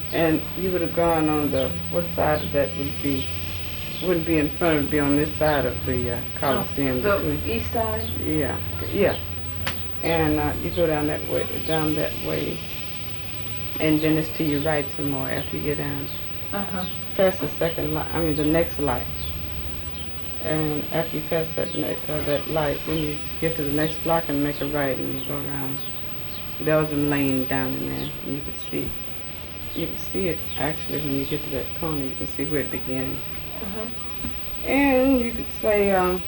And you would have gone on what side of that wouldn't be in front, it would be on this side of the Coliseum. The east side? Yeah, yeah. And you go down that way, and then it's to your right some more after you get down. Past the second light, the next light. And after you pass that light, then you get to the next block and make a right, and you go around Belgium Lane down in there, and you can see it actually when you get to that corner. You can see where it begins. And you could say, and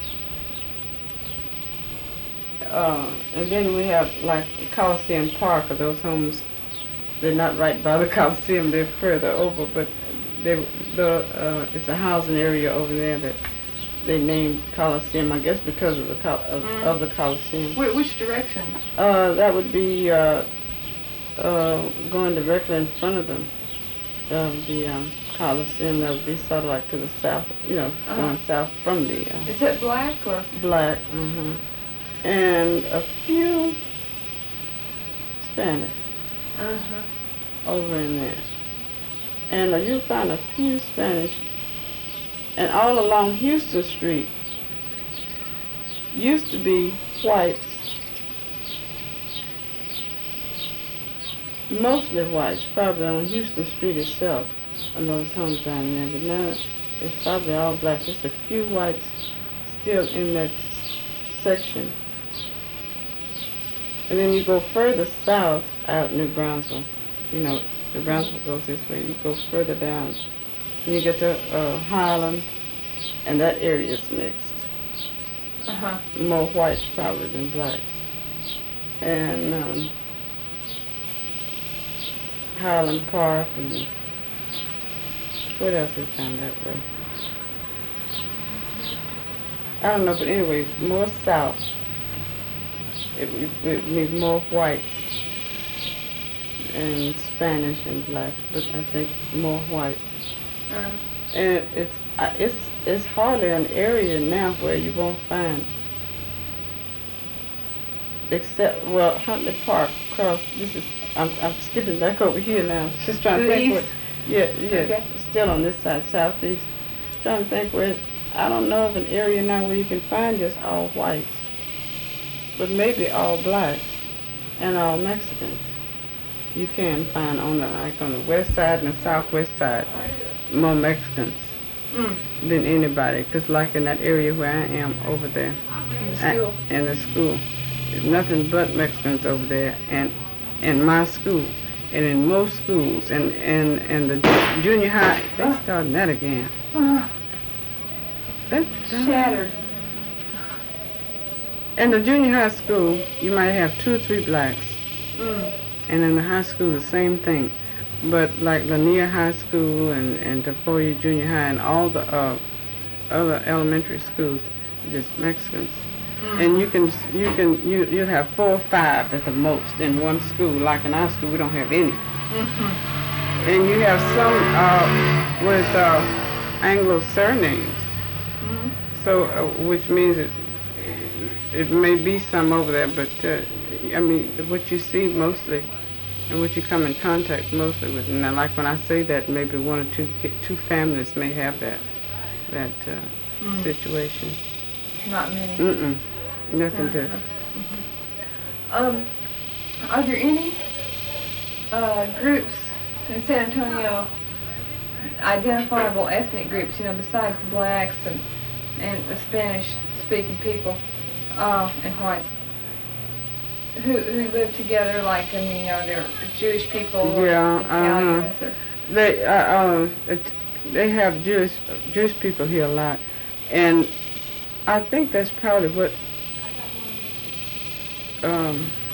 then we have like Coliseum Park, or those homes. They're not right by the Coliseum; they're further over, but it's a housing area over there that they named Coliseum, I guess, because of the Coliseum. Which direction? That would be going directly in front of them. The Coliseum, that would be sort of like to the south, going south from the... Is that black or? Black, and a few Spanish over in there. And you'll find a few Spanish. And all along Houston Street used to be whites, mostly whites, probably on Houston Street itself, on those homes down there. But now it's probably all blacks. Just a few whites still in that section. And then you go further south out New Brownsville. New Brownsville goes this way. You go further down, and you get to Highland, and that area is mixed. More whites probably than blacks. And Highland Park, and what else is down that way? I don't know, but anyway, more south. It would be more white and Spanish and black, but I think more white. And it's hardly an area now where you won't find, except Huntley Park across. I'm skipping back over here now. Just trying to think what. Yeah. Okay. Still on this side, southeast. Trying to think where. I don't know of an area now where you can find just all whites, but maybe all blacks and all Mexicans. You can find on the west side and the southwest side more Mexicans than anybody, because like in that area where I am over there, in the school, there's nothing but Mexicans over there, and in my school, and in most schools, and the junior high, they starting that again. That's shattered. In the junior high school, you might have 2 or 3 blacks. And in the high school, the same thing. But like Lanier High School and DeFoyer Junior High and all the other elementary schools, just Mexicans. And you'll have 4 or 5 at the most in one school. Like in our school, we don't have any. And you have some with Anglo surnames. So, which means it may be some over there, but what you see mostly, and what you come in contact mostly with, and like when I say that, maybe 1 or 2 families may have that situation. Not many. Nothing to. Are there any groups in San Antonio, identifiable ethnic groups, besides the blacks and the Spanish-speaking people and whites, who live together? Like, are there Jewish people or Italians? They have Jewish people here a lot, and I think that's probably what